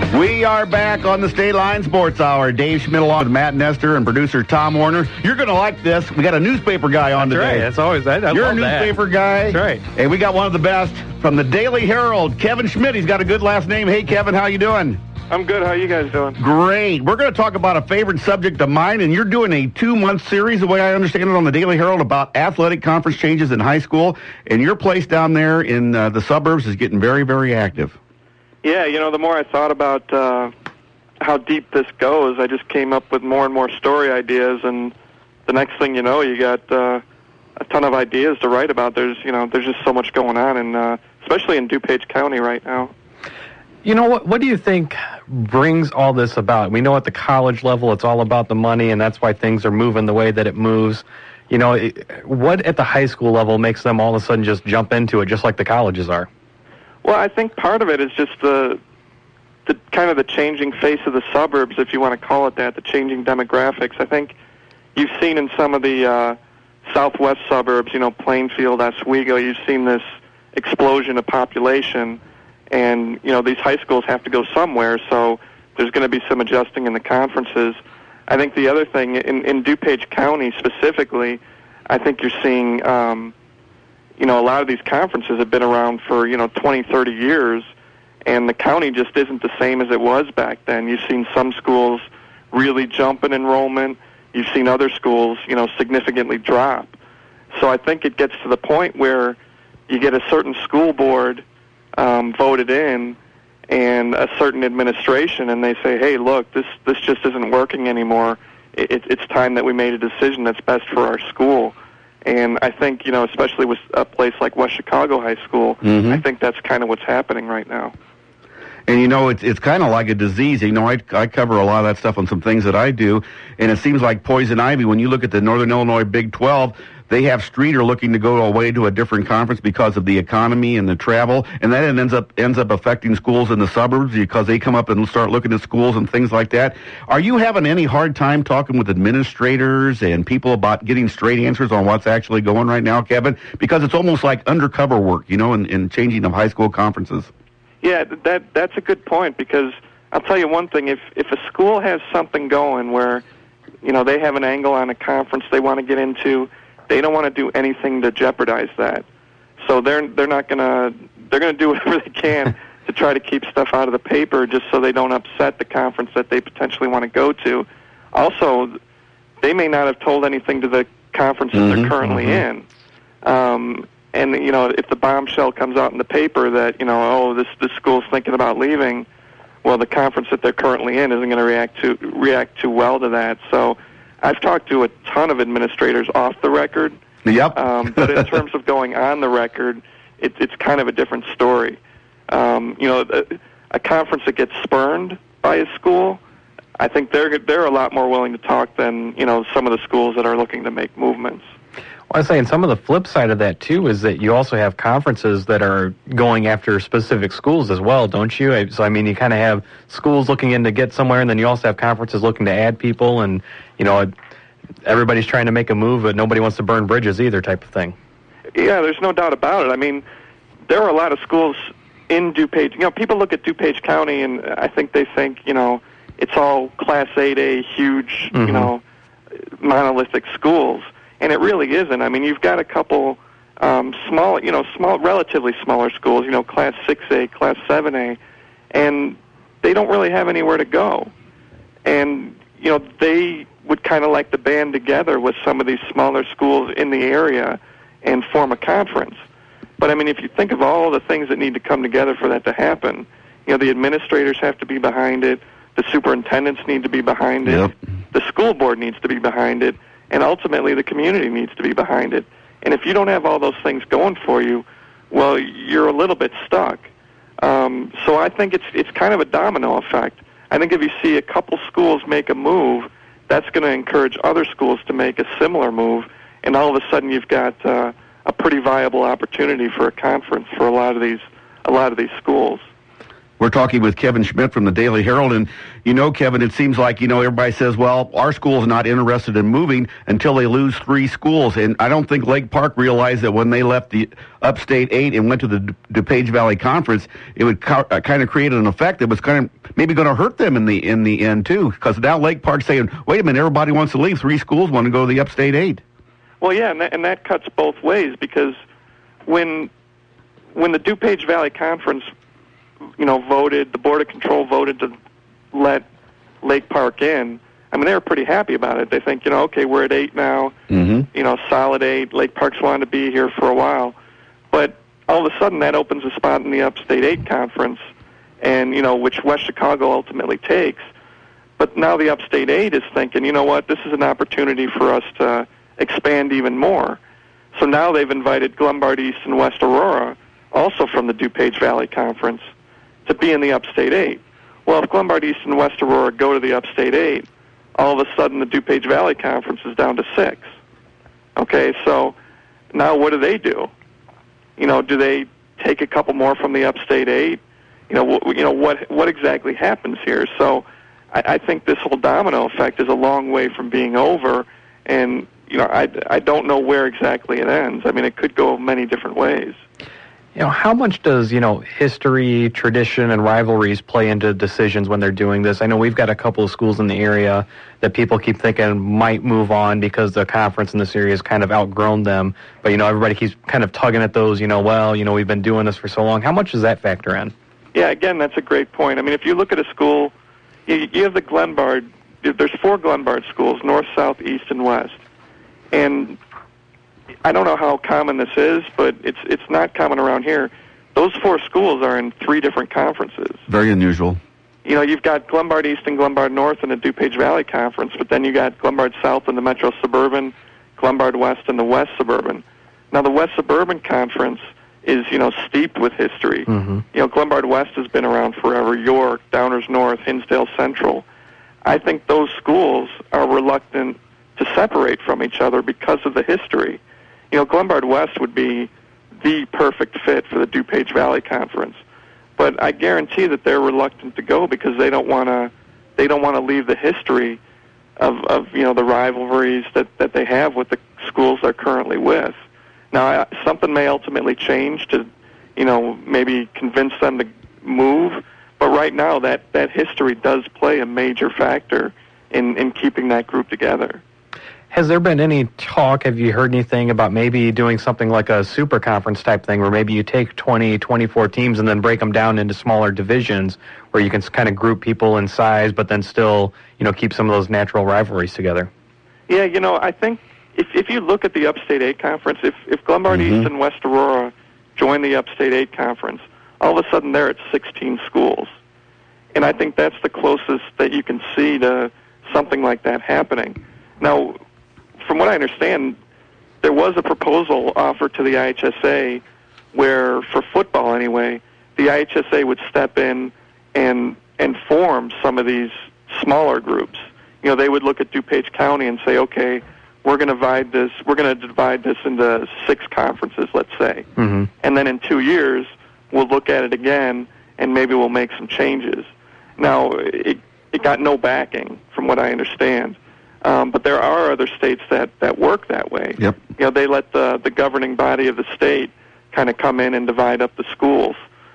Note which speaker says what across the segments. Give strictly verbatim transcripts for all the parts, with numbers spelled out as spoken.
Speaker 1: We are back on the State Line Sports Hour. Dave Schmidt along with Matt Nestor and producer Tom Warner. You're going to like this. We got a newspaper guy on
Speaker 2: That's
Speaker 1: today.
Speaker 2: Right. That's always that. I
Speaker 1: You're
Speaker 2: love
Speaker 1: a newspaper
Speaker 2: that.
Speaker 1: guy.
Speaker 2: That's right.
Speaker 1: And we got one of the best from the Daily Herald, Kevin Schmidt. He's got a good last name. Hey, Kevin, how you doing?
Speaker 3: I'm good. How are you guys doing?
Speaker 1: Great. We're going to talk about a favorite subject of mine, and you're doing a two-month series, the way I understand it, on the Daily Herald about athletic conference changes in high school, and your place down there in uh, the suburbs is getting very, very active.
Speaker 3: Yeah, you know, the more I thought about uh, how deep this goes, I just came up with more and more story ideas, and the next thing you know, you got uh, a ton of ideas to write about. There's, you know, there's just so much going on, and uh, especially in DuPage County right now.
Speaker 2: You know, what What do you think brings all this about? We know at the college level it's all about the money, and that's why things are moving the way that it moves. You know, it, what at the high school level makes them all of a sudden just jump into it, just like the colleges are?
Speaker 3: Well, I think part of it is just the the kind of the changing face of the suburbs, if you want to call it that, the changing demographics. I think you've seen in some of the uh, southwest suburbs, you know, Plainfield, Oswego, you've seen this explosion of population. And, you know, these high schools have to go somewhere, so there's going to be some adjusting in the conferences. I think the other thing, in, in DuPage County specifically, I think you're seeing, um, you know, a lot of these conferences have been around for, you know, twenty, thirty years, and the county just isn't the same as it was back then. You've seen some schools really jump in enrollment. You've seen other schools, you know, significantly drop. So I think it gets to the point where you get a certain school board Um, voted in, and a certain administration, and they say, hey, look, this this just isn't working anymore. It, it's time that we made a decision that's best for our school. And I think, you know, especially with a place like West Chicago High School, mm-hmm. I think that's kind of what's happening right now.
Speaker 1: And, you know, it's it's kind of like a disease. You know, I, I cover a lot of that stuff on some things that I do, and it seems like poison ivy. When you look at the Northern Illinois Big twelve, they have Streeter looking to go away to a different conference because of the economy and the travel, and that ends up ends up affecting schools in the suburbs because they come up and start looking at schools and things like that. Are you having any hard time talking with administrators and people about getting straight answers on what's actually going right now, Kevin? Because it's almost like undercover work, you know, in, in changing of high school conferences.
Speaker 3: Yeah, that that's a good point, because I'll tell you one thing. If if a school has something going where, you know, they have an angle on a conference they want to get into, they don't want to do anything to jeopardize that. So they're they're not gonna they're gonna do whatever they can to try to keep stuff out of the paper, just so they don't upset the conference that they potentially want to go to. Also, they may not have told anything to the conferences mm-hmm, they're currently mm-hmm. in. Um, and you know, if the bombshell comes out in the paper that, you know, oh, this this school's thinking about leaving, well, the conference that they're currently in isn't going to react to react too well to that. So I've talked to a ton of administrators off the record.
Speaker 1: Yep.
Speaker 3: um, but in terms of going on the record, it, it's kind of a different story. Um, you know, a, a conference that gets spurned by a school, I think they're they're a lot more willing to talk than, you know, some of the schools that are looking to make movements.
Speaker 2: Well, I was saying some of the flip side of that, too, is that you also have conferences that are going after specific schools as well, don't you? So, I mean, you kind of have schools looking in to get somewhere, and then you also have conferences looking to add people, and, you know, everybody's trying to make a move, but nobody wants to burn bridges either type of thing.
Speaker 3: Yeah, there's no doubt about it. I mean, there are a lot of schools in DuPage. You know, people look at DuPage County, and I think they think, you know, it's all Class eight A, huge, mm-hmm. you know, monolithic schools. And it really isn't. I mean, you've got a couple um, small, you know, small, relatively smaller schools, you know, Class six A, Class seven A, and they don't really have anywhere to go. And, you know, they would kind of like to band together with some of these smaller schools in the area and form a conference. But, I mean, if you think of all the things that need to come together for that to happen, you know, the administrators have to be behind it, the superintendents need to be behind it,
Speaker 1: yep.
Speaker 3: the school board needs to be behind it, and ultimately the community needs to be behind it. And if you don't have all those things going for you, well, you're a little bit stuck. Um, so I think it's it's kind of a domino effect. I think if you see a couple schools make a move, that's going to encourage other schools to make a similar move, and all of a sudden you've got uh, a pretty viable opportunity for a conference for a lot of these a lot of these schools.
Speaker 1: We're talking with Kevin Schmidt from the Daily Herald, and you know, Kevin, it seems like, you know, everybody says, well, our school's not interested in moving until they lose three schools, and I don't think Lake Park realized that when they left the Upstate eight and went to the DuPage Valley Conference, it would co- uh, kind of create an effect that was kind of maybe going to hurt them in the in the end, too, because now Lake Park's saying, wait a minute, everybody wants to leave. Three schools want to go to the Upstate eight.
Speaker 3: Well, yeah, and that, and that cuts both ways, because when when the DuPage Valley Conference you know, voted, the Board of Control voted to let Lake Park in, I mean, they were pretty happy about it. They think, you know, okay, we're at eight now, mm-hmm. you know, solid eight. Lake Park's wanted to be here for a while. But all of a sudden, that opens a spot in the Upstate eight Conference, and, you know, which West Chicago ultimately takes. But now the Upstate eight is thinking, you know what, this is an opportunity for us to expand even more. So now they've invited Glenbard East and West Aurora, also from the DuPage Valley Conference, to be in the Upstate eight. Well, if Glenbard East and West Aurora go to the Upstate eight, all of a sudden the DuPage Valley Conference is down to six. Okay, so now what do they do? You know, do they take a couple more from the Upstate eight? You know, wh- you know what what exactly happens here? So I, I think this whole domino effect is a long way from being over, and you know, I, I don't know where exactly it ends. I mean, it could go many different ways.
Speaker 2: You know, how much does, you know, history, tradition, and rivalries play into decisions when they're doing this? I know we've got a couple of schools in the area that people keep thinking might move on because the conference in this area has kind of outgrown them. But, you know, everybody keeps kind of tugging at those, you know, well, you know, we've been doing this for so long. How much does that factor in?
Speaker 3: Yeah, again, that's a great point. I mean, if you look at a school, you, you have the Glenbard, there's four Glenbard schools, north, south, east, and west. And I don't know how common this is, but it's it's not common around here. Those four schools are in three different conferences.
Speaker 1: Very unusual.
Speaker 3: You know, you've got Glenbard East and Glenbard North in the DuPage Valley Conference, but then you got Glenbard South in the Metro Suburban, Glenbard West in the West Suburban. Now, the West Suburban Conference is, you know, steeped with history. Mm-hmm. You know, Glenbard West has been around forever, York, Downers North, Hinsdale Central. I think those schools are reluctant to separate from each other because of the history. You know, Glenbard West would be the perfect fit for the DuPage Valley Conference, but I guarantee that they're reluctant to go because they don't want to. They don't want to leave the history of, of you know the rivalries that, that they have with the schools they're currently with. Now, I, something may ultimately change to, you know, maybe convince them to move, but right now that, that history does play a major factor in, in keeping that group together.
Speaker 2: Has there been any talk, have you heard anything about maybe doing something like a super conference type thing where maybe you take twenty, twenty-four teams and then break them down into smaller divisions where you can kind of group people in size but then still, you know, keep some of those natural rivalries together?
Speaker 3: Yeah, you know, I think if if you look at the Upstate eight Conference, if, if Glenbard mm-hmm. East and West Aurora join the Upstate eight Conference, all of a sudden they're at sixteen schools. And I think that's the closest that you can see to something like that happening. Now, from what I understand, there was a proposal offered to the I H S A where, for football anyway, the I H S A would step in and and form some of these smaller groups. You know, they would look at DuPage County and say, okay, we're going to divide this. We're going to divide this into six conferences, let's say, mm-hmm. and then in two years we'll look at it again and maybe we'll make some changes. Now, it it got no backing, from what I understand. Um, but there are other states that, that work that way.
Speaker 1: Yep.
Speaker 3: You know, they let the, the governing body of the state kind of come in and divide up the schools.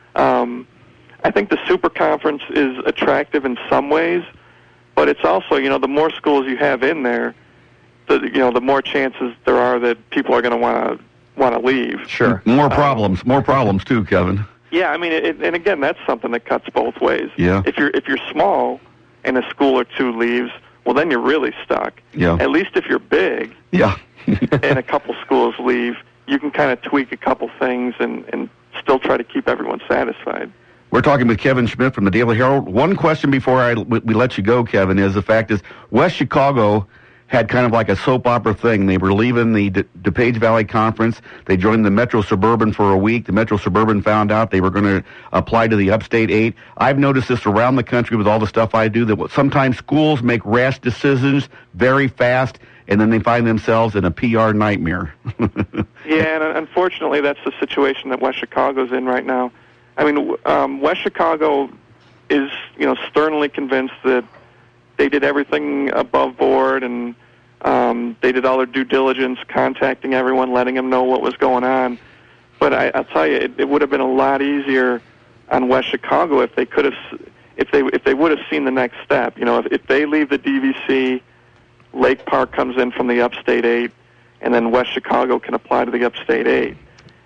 Speaker 3: Um, I think the super conference is attractive in some ways, but it's also, you know, the more schools you have in there, the you know, the more chances there are that people are going to want to want to leave.
Speaker 2: Sure.
Speaker 1: More problems, um, more problems too, Kevin.
Speaker 3: Yeah, I mean, it, and again, that's something that cuts both ways.
Speaker 1: Yeah.
Speaker 3: If you're if you're small and a school or two leaves, well, then you're really stuck.
Speaker 1: Yeah.
Speaker 3: At least if you're big,
Speaker 1: yeah,
Speaker 3: and a couple schools leave, you can kind of tweak a couple things and, and still try to keep everyone satisfied.
Speaker 1: We're talking with Kevin Schmidt from the Daily Herald. One question before I we let you go, Kevin, is the fact is West Chicago had kind of like a soap opera thing. They were leaving the Du- DuPage Valley Conference. They joined the Metro Suburban for a week. The Metro Suburban found out they were going to apply to the Upstate eight. I've noticed this around the country with all the stuff I do, that sometimes schools make rash decisions very fast, and then they find themselves in a P R nightmare.
Speaker 3: Yeah, and unfortunately that's the situation that West Chicago's in right now. I mean, um, West Chicago is, you know, sternly convinced that they did everything above board, and um, they did all their due diligence, contacting everyone, letting them know what was going on. But I, I'll tell you, it, it would have been a lot easier on West Chicago if they could have, if they if they would have seen the next step. You know, if, if they leave the D V C, Lake Park comes in from the Upstate Eight, and then West Chicago can apply to the Upstate Eight.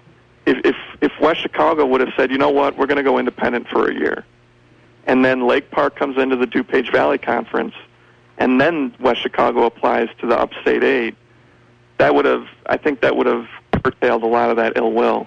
Speaker 3: If if, if West Chicago would have said, you know what, we're going to go independent for a year, and then Lake Park comes into the DuPage Valley Conference, and then West Chicago applies to the Upstate Eight, that would have, I think that would have curtailed a lot of that ill will.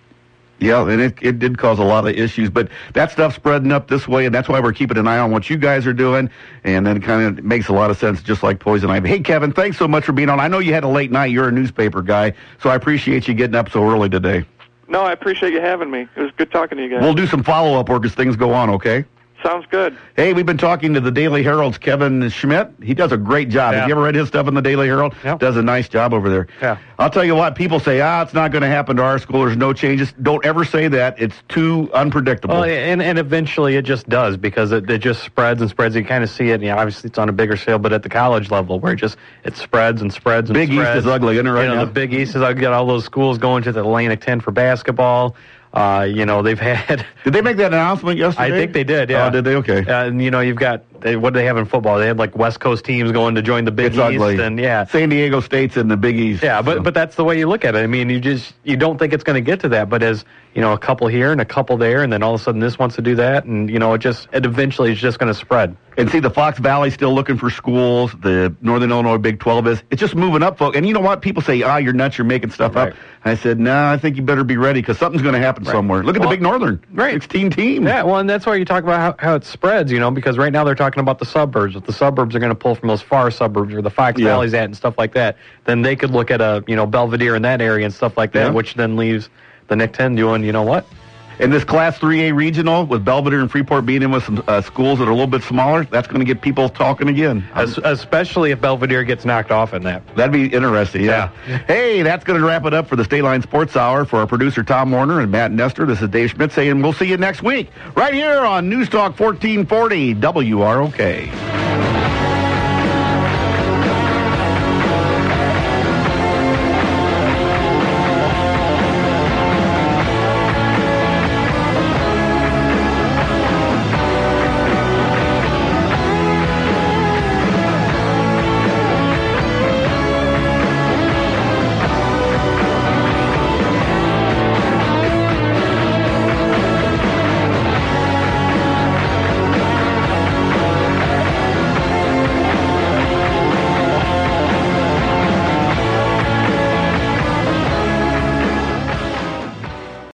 Speaker 1: Yeah, and it, it did cause a lot of issues, but that stuff's spreading up this way, and that's why we're keeping an eye on what you guys are doing, and then it kind of makes a lot of sense, just like Poison Ivy. Hey, Kevin, thanks so much for being on. I know you had a late night. You're a newspaper guy, so I appreciate you getting up so early today.
Speaker 3: No, I appreciate you having me. It was good talking to you guys.
Speaker 1: We'll do some follow-up work as things go on, okay?
Speaker 3: Sounds good.
Speaker 1: Hey, we've been talking to the Daily Herald's Kevin Schmidt. He does a great job.
Speaker 2: Yeah.
Speaker 1: Have you ever read his stuff in the Daily Herald?
Speaker 2: Yep.
Speaker 1: Does a nice job over there.
Speaker 2: Yeah.
Speaker 1: I'll tell you what, people say, ah, it's not going to happen to our school. There's no changes. Don't ever say that. It's too unpredictable.
Speaker 2: Well, and, and eventually it just does, because it, it just spreads and spreads. You kind of see it, you know, obviously it's on a bigger scale, but at the college level where it just, it spreads and spreads and
Speaker 1: Big
Speaker 2: spreads.
Speaker 1: East is ugly, isn't it, right
Speaker 2: you know,
Speaker 1: now?
Speaker 2: The Big East is ugly. Got all those schools going to the Atlantic ten for basketball. Uh, you know, they've had...
Speaker 1: Did they make that announcement yesterday?
Speaker 2: I think they did, yeah.
Speaker 1: Oh, did they? Okay.
Speaker 2: Uh, and, you know, you've got... They, what do they have in football? They had, like, West Coast teams going to join the Big
Speaker 1: It's
Speaker 2: East.
Speaker 1: ugly.
Speaker 2: And, yeah.
Speaker 1: San Diego State's in the Big East.
Speaker 2: Yeah, but
Speaker 1: so.
Speaker 2: but that's the way you look at it. I mean, you just... You don't think it's going to get to that, but as, you know, a couple here and a couple there, and then all of a sudden this wants to do that, and, you know, it just... It eventually is just going to spread.
Speaker 1: And see, the Fox Valley's still looking for schools. The Northern Illinois Big twelve is. It's just moving up, folks. And you know what? People say, ah, you're nuts, you're making stuff
Speaker 2: Right.
Speaker 1: up. I said, no, nah, I think you better be ready, because something's going to happen
Speaker 2: Right.
Speaker 1: somewhere. Look at
Speaker 2: Well,
Speaker 1: the Big Northern.
Speaker 2: right.
Speaker 1: sixteen teams.
Speaker 2: Yeah, well, and that's why you talk about how, how it spreads, you know, because right now they're talking about the suburbs. If the suburbs are going to pull from those far suburbs where the Fox
Speaker 1: Yeah.
Speaker 2: Valley's at and stuff like that, then they could look at a, you know, Belvedere in that area and stuff like that,
Speaker 1: Yeah.
Speaker 2: which then leaves the N I C ten doing, you know what?
Speaker 1: And this Class three A regional, with Belvedere and Freeport being in with some uh, schools that are a little bit smaller, that's going to get people talking again.
Speaker 2: Es- especially if Belvedere gets knocked off in that.
Speaker 1: That'd be interesting, yeah. Hey, that's going to wrap it up for the State Line Sports Hour. For our producer, Tom Warner, and Matt Nestor, this is Dave Schmidt saying we'll see you next week right here on News Talk fourteen forty W R O K.